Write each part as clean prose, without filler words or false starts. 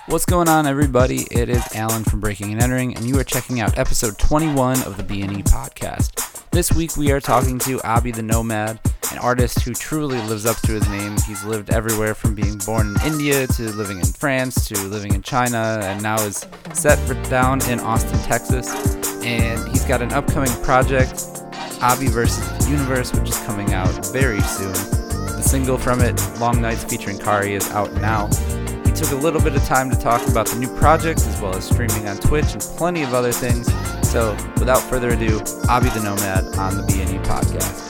What's going on, everybody? It is Alan from Breaking and Entering, and you are checking out episode 21 of the B&E podcast. This week we are talking to Abhi the Nomad, an artist who truly lives up to his name. He's lived everywhere from being born in India to living in France to living in China, and now is set down in Austin, Texas. And he's got an upcoming project, Abhi vs. the Universe, which is coming out very soon. The single from it, Long Nights featuring Kari, is out now. Took a little bit of time to talk about the new project as well as streaming on Twitch and plenty of other things. So without further ado, Abhi the Nomad on the B&E podcast.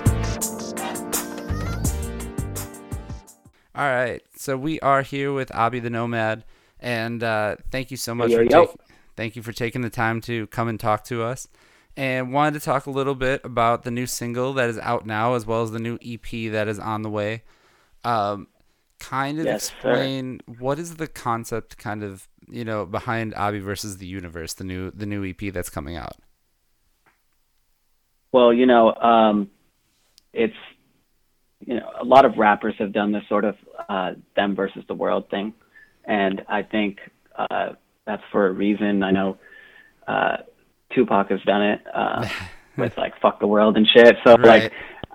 All right, so we are here with Abhi the Nomad, and thank you so much thank you for taking the time to come and talk to us. And wanted to talk a little bit about the new single that is out now as well as the new EP that is on the way. Explain what is the concept behind Abhi versus the Universe, the new EP that's coming out. Well, it's a lot of rappers have done this sort of them versus the world thing, and I think that's for a reason. I know Tupac has done it with like "fuck the world" and shit. So right.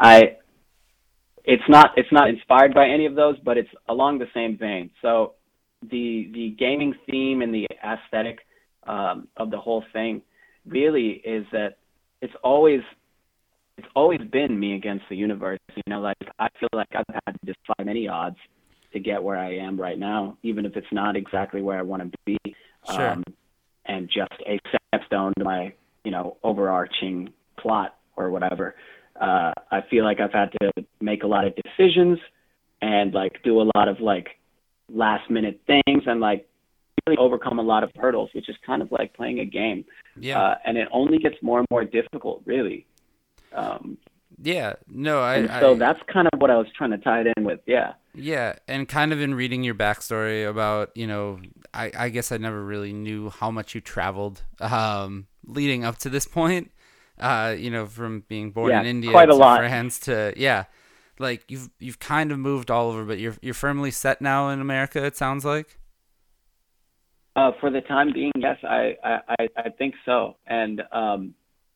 It's not inspired by any of those, but it's along the same vein. So the gaming theme and the aesthetic of the whole thing really is that it's always been me against the universe. I feel like I've had to defy many odds to get where I am right now, even if it's not exactly where I want to be. Sure. And just a stepstone to my overarching plot or whatever. I feel like I've had to make a lot of decisions and do a lot of last minute things and really overcome a lot of hurdles, which is kind of like playing a game. Yeah. And it only gets more and more difficult, really. So that's kind of what I was trying to tie it in with. Yeah. Yeah. And kind of in reading your backstory about, I guess I never really knew how much you traveled leading up to this point. From being born in India quite a to lot. France to you've kind of moved all over, but you're firmly set now in America. It sounds like. For the time being, yes, I think so, and I'm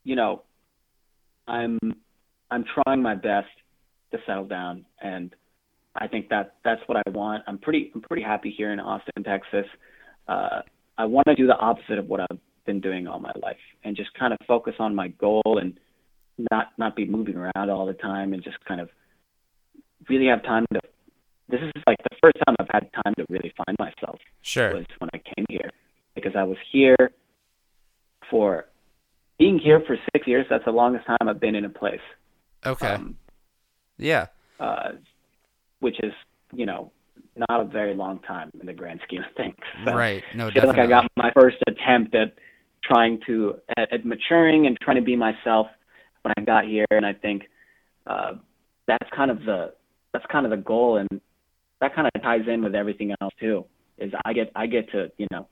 trying my best to settle down, and I think that's what I want. I'm pretty happy here in Austin, Texas. I want to do the opposite of what I've been doing all my life and just kind of focus on my goal and not be moving around all the time and just kind of really have time to. This is the first time I've had time to really find myself. Sure. Was when I came here, because I was here for being here for 6 years. That's the longest time I've been in a place. Okay. Yeah. Which is not a very long time in the grand scheme of things. So right. No, I feel definitely. like I got my first attempt at maturing and trying to be myself when I got here, and I think that's kind of the goal, and that kind of ties in with everything else too. Is I get to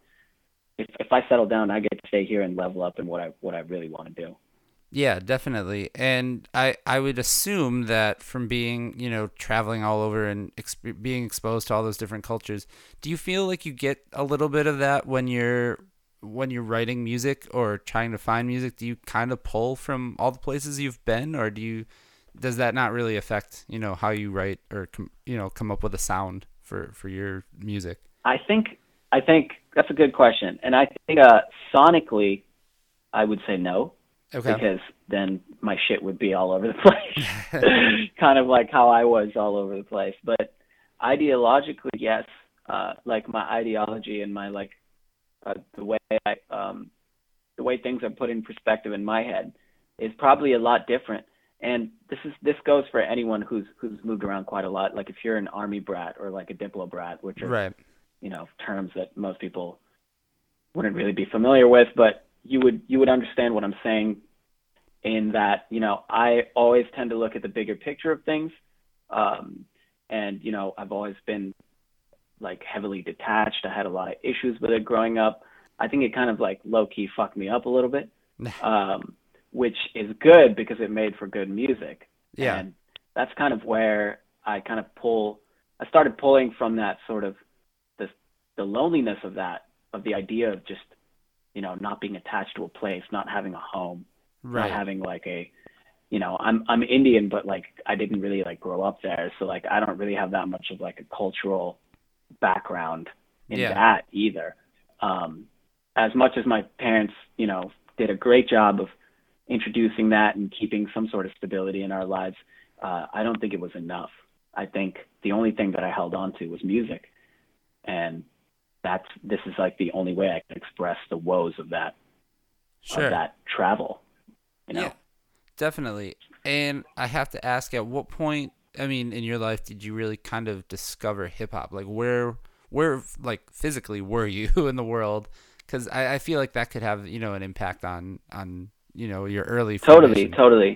if I settle down, I get to stay here and level up in what I really want to do. Yeah, definitely. And I would assume that from being, traveling all over and being exposed to all those different cultures, do you feel like you get a little bit of that when you're writing music or trying to find music? Do you kind of pull from all the places you've been, or does that not really affect, how you write or come up with a sound for your music? I think that's a good question. And I think sonically I would say no. Okay. Because then my shit would be all over the place, kind of like how I was all over the place. But ideologically, yes. My ideology and my the way things are put in perspective in my head is probably a lot different. And this goes for anyone who's moved around quite a lot. Like if you're an army brat or a diplo brat, which are right. Terms that most people wouldn't really be familiar with, but you would understand what I'm saying in that, I always tend to look at the bigger picture of things. And, I've always been heavily detached. I had a lot of issues with it growing up. I think it kind of low key fucked me up a little bit, which is good because it made for good music. Yeah. And that's kind of where I started pulling from that sort of the loneliness of that, of the idea of just, not being attached to a place, not having a home, not Right. having like I'm Indian, but like I didn't really like grow up there, so like I don't really have that much of like a cultural background in Yeah. that either. As much as my parents, did a great job of introducing that and keeping some sort of stability in our lives, I don't think it was enough. I think the only thing that I held on to was music, and this is like the only way I can express the woes of that Sure. travel. Yeah, definitely. And I have to ask, at what point, I mean, in your life, did you really kind of discover hip hop? Like, where, like, physically were you in the world? Because I feel like that could have, an impact on, your early Totally, formation. totally.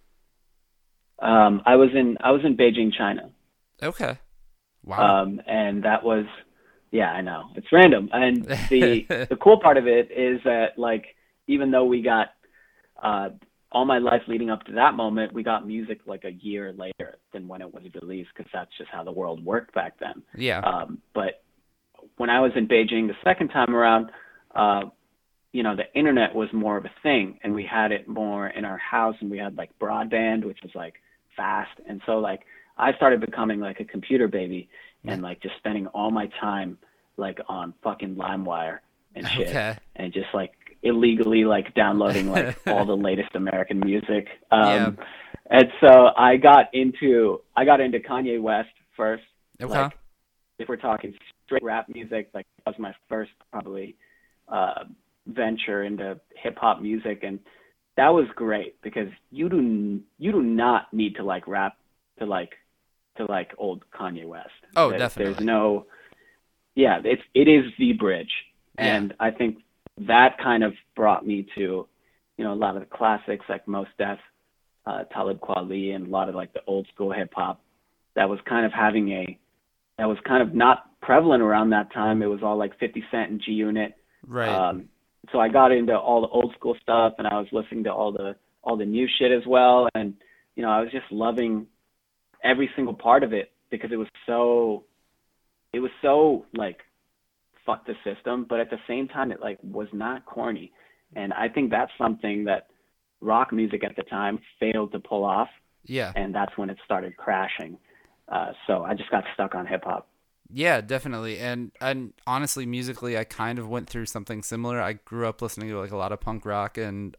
I was in Beijing, China. Okay. Wow. And that was, yeah, I know it's random. And the cool part of it is that like, even though we got, all my life leading up to that moment, we got music like a year later than when it was released, because that's just how the world worked back then. Yeah. But when I was in Beijing the second time around, the internet was more of a thing, and we had it more in our house, and we had like broadband, which was like fast. And so like I started becoming like a computer baby, and like just spending all my time like on fucking LimeWire and shit, Okay. and just like illegally like downloading like all the latest American music. Yeah. And so I got into Kanye West first. Okay. Like, if we're talking straight rap music, like that was my first probably venture into hip hop music, and that was great because you do not need to like rap to like old Kanye West. Oh, There's definitely. no, yeah, it is the bridge, Yeah. and I think that kind of brought me to, a lot of the classics like Mos Def, Talib Kweli, and a lot of like the old school hip hop that was kind of not prevalent around that time. It was all like 50 Cent and G Unit. Right. So I got into all the old school stuff, and I was listening to all the new shit as well. And, I was just loving every single part of it because it was so like, fuck the system, but at the same time, it like was not corny. And I think that's something that rock music at the time failed to pull off. Yeah. And that's when it started crashing. So I just got stuck on hip hop. Yeah, definitely. And honestly, musically, I kind of went through something similar. I grew up listening to like a lot of punk rock, and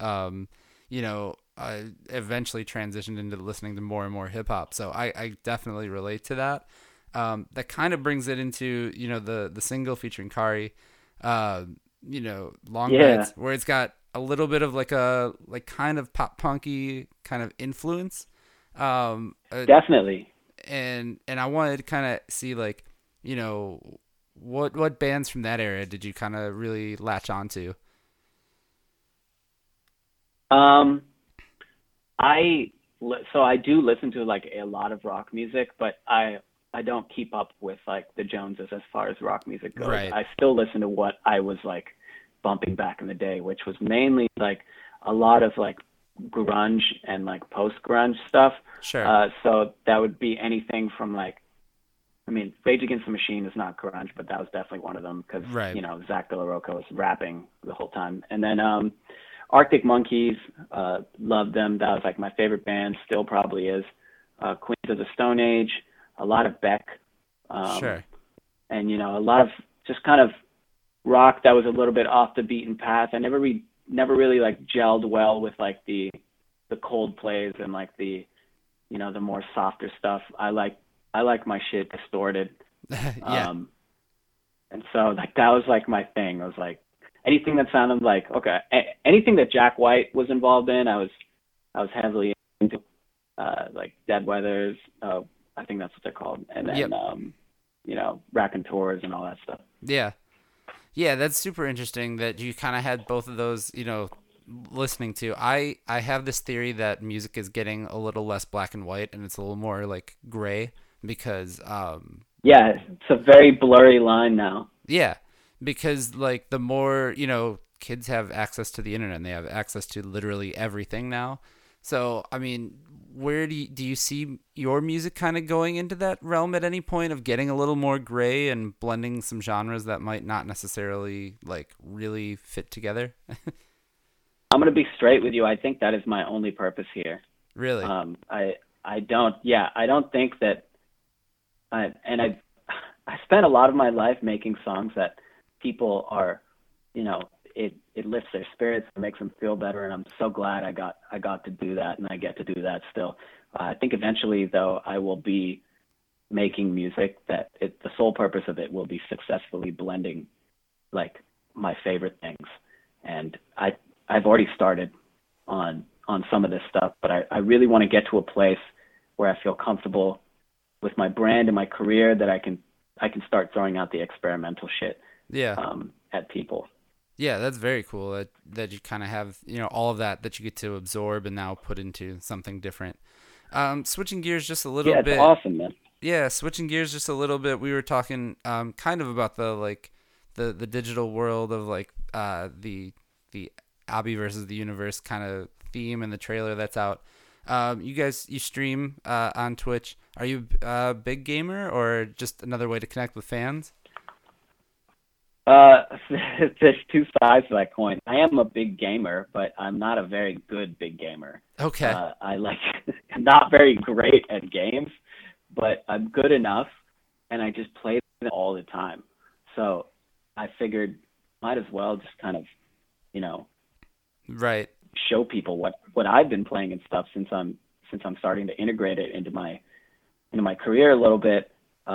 I eventually transitioned into listening to more and more hip hop. So I definitely relate to that. That kind of brings it into the single featuring Kari, Long Yeah. Nights, where it's got a little bit of like a kind of pop punky kind of influence. Definitely. And I wanted to kind of see like, what bands from that era did you kind of really latch onto? Um, so I do listen to like a lot of rock music, but I don't keep up with like the Joneses as far as rock music goes. Right. I still listen to what I was like bumping back in the day, which was mainly like a lot of like grunge and like post grunge stuff. Sure. So that would be anything from like, I mean, Rage Against the Machine is not grunge, but that was definitely one of them because, Right. Zach De La Rocha was rapping the whole time. And then Arctic Monkeys, loved them. That was like my favorite band, still probably is. Queens of the Stone Age, a lot of Beck. Sure. And, a lot of just kind of rock that was a little bit off the beaten path. I never really like gelled well with like the Coldplays and like the more softer stuff. I like my shit distorted. Yeah. And so like that was like my thing. I was like anything that sounded like okay, anything that Jack White was involved in, I was heavily into, like Dead Weathers. I think that's what they're called. And then Yep. Raconteurs and all that stuff. Yeah. Yeah, that's super interesting that you kind of had both of those, listening to. I have this theory that music is getting a little less black and white and it's a little more like gray because Yeah, it's a very blurry line now. yeah, because like the more, kids have access to the internet and they have access to literally everything now. So, I mean, where do you see your music kind of going into that realm at any point of getting a little more gray and blending some genres that might not necessarily like really fit together? I'm gonna be straight with you. I think that is my only purpose here. Really? I don't. Yeah, I don't think that. I spent a lot of my life making songs that people are, it lifts their spirits and makes them feel better, and I'm so glad I got to do that, and I get to do that still. I think eventually, though, I will be making music that the sole purpose of it will be successfully blending like my favorite things, and I've already started on some of this stuff, but I really want to get to a place where I feel comfortable with my brand and my career that I can start throwing out the experimental shit Yeah. at people. Yeah, that's very cool that you kind of have, all of that you get to absorb and now put into something different. Switching gears just a little Yeah, bit. it's awesome, man. Yeah, switching gears just a little bit. We were talking kind of about the digital world of like the Abby versus the universe kind of theme in the trailer that's out. You stream on Twitch. Are you a big gamer or just another way to connect with fans? There's two sides to that coin. I am a big gamer, but I'm not a very good big gamer. Okay. I I'm not very great at games, but I'm good enough, and I just play them all the time. So I figured might as well just kind of, right, show people what I've been playing and stuff since I'm starting to integrate it into my career a little bit.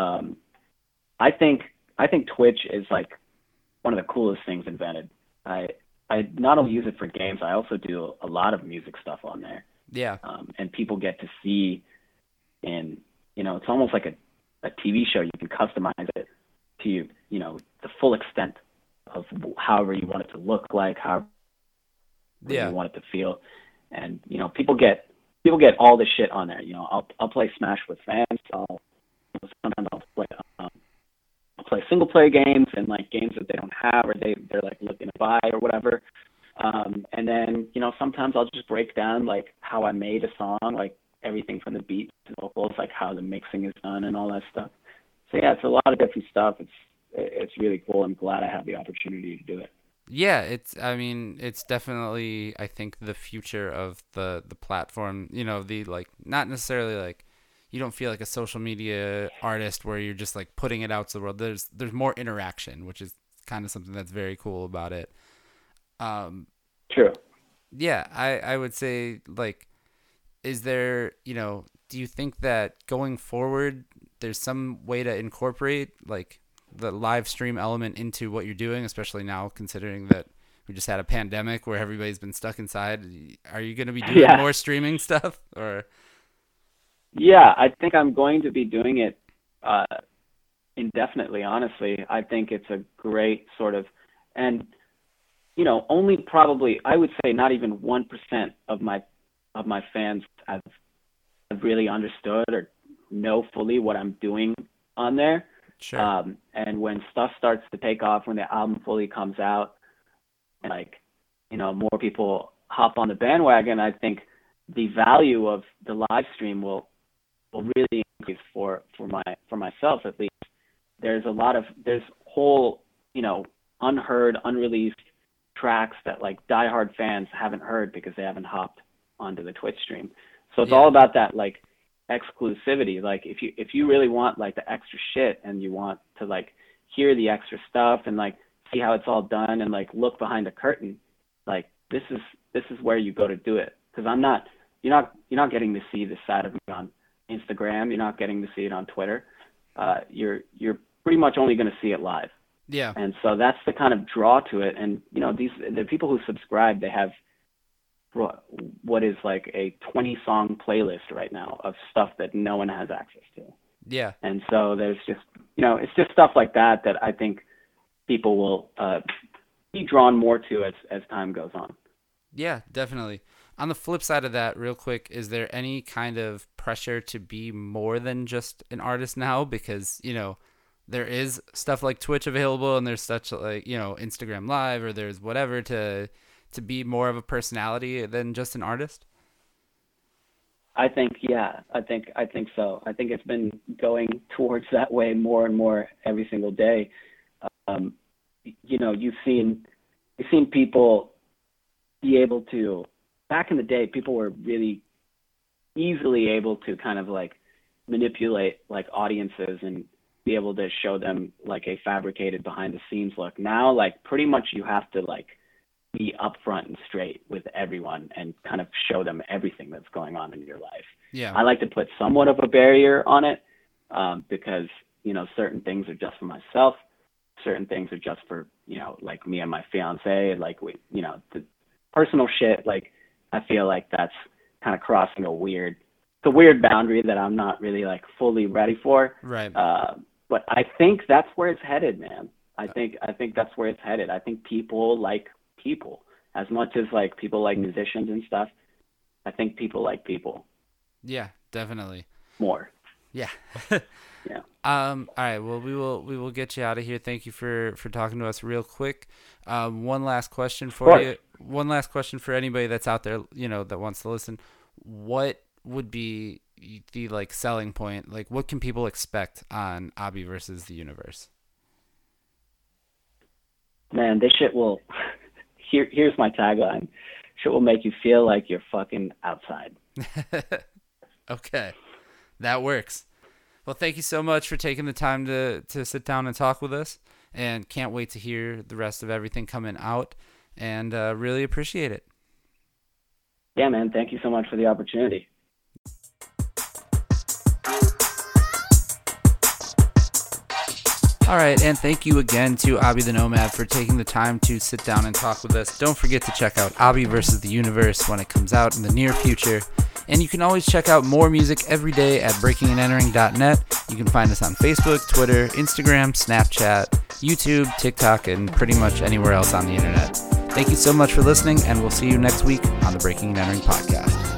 I think Twitch is like one of the coolest things invented. I not only use it for games, I also do a lot of music stuff on there. Yeah. And people get to see it's almost like a TV show. You can customize it to the full extent of however you want it to look like, however you want it to feel. And people get all the shit on there. I'll play Smash with fans. Sometimes I'll play single player games and like games that they don't have or they're like looking to buy or whatever. And then sometimes I'll just break down like how I made a song, like everything from the beats to vocals, like how the mixing is done and all that stuff. So yeah, it's a lot of different stuff. It's really cool. I'm glad I have the opportunity to do it. Yeah, it's definitely, I think, the future of the platform, the like not necessarily like you don't feel like a social media artist where you're just like putting it out to the world. There's more interaction, which is kind of something that's very cool about it. True. Yeah, I would say like, is there, do you think that going forward there's some way to incorporate like the live stream element into what you're doing, especially now considering that we just had a pandemic where everybody's been stuck inside? Are you going to be doing more streaming stuff or? Yeah, I think I'm going to be doing it indefinitely, honestly. I think it's a great sort of, and only probably, I would say not even 1% of my fans have really understood or know fully what I'm doing on there. Sure. And when stuff starts to take off, when the album fully comes out, and like, more people hop on the bandwagon, I think the value of the live stream will really increase for myself at least. There's whole, unheard, unreleased tracks that like diehard fans haven't heard because they haven't hopped onto the Twitch stream. So it's all about that like exclusivity. Like if you really want like the extra shit and you want to like hear the extra stuff and like see how it's all done and like look behind the curtain, like this is where you go to do it. Because you're not getting to see this side of me on Instagram. You're not getting to see it on Twitter. You're pretty much only going to see it live. Yeah. And so that's the kind of draw to it. And the people who subscribe, they have what is like a 20-song playlist right now of stuff that no one has access to. Yeah. And so there's just, it's just stuff like that I think people will be drawn more to as time goes on. Yeah, definitely. On the flip side of that, real quick, is there any kind of pressure to be more than just an artist now? Because, there is stuff like Twitch available and there's such like, Instagram Live or there's whatever to be more of a personality than just an artist? I think so. I think it's been going towards that way more and more every single day. You've seen people be able to, back in the day, people were really easily able to kind of like manipulate like audiences and be able to show them like a fabricated behind the scenes look. Now, like pretty much you have to like be upfront and straight with everyone and kind of show them everything that's going on in your life. Yeah. I like to put somewhat of a barrier on it because, certain things are just for myself. Certain things are just for, like me and my fiance, like the personal shit. Like, I feel like that's kind of crossing a weird boundary that I'm not really like fully ready for. Right. But I think that's where it's headed, man. I think that's where it's headed. I think people like people as much as like people like musicians and stuff. I think people like people. Yeah, definitely. More. Yeah. Yeah. All right. Well, we will get you out of here. Thank you for talking to us real quick. One last question for you. One last question for anybody that's out there, that wants to listen. What would be the like selling point? Like, what can people expect on Abi versus the Universe? Man, this shit will. Here's my tagline. Shit will make you feel like you're fucking outside. Okay. That works. Well, thank you so much for taking the time to sit down and talk with us, and can't wait to hear the rest of everything coming out, and really appreciate it. Yeah, man. Thank you so much for the opportunity. All right, and thank you again to Abi the Nomad for taking the time to sit down and talk with us. Don't forget to check out Abi versus the Universe when it comes out in the near future. And you can always check out more music every day at breakingandentering.net. You can find us on Facebook, Twitter, Instagram, Snapchat, YouTube, TikTok, and pretty much anywhere else on the internet. Thank you so much for listening, and we'll see you next week on the Breaking and Entering podcast.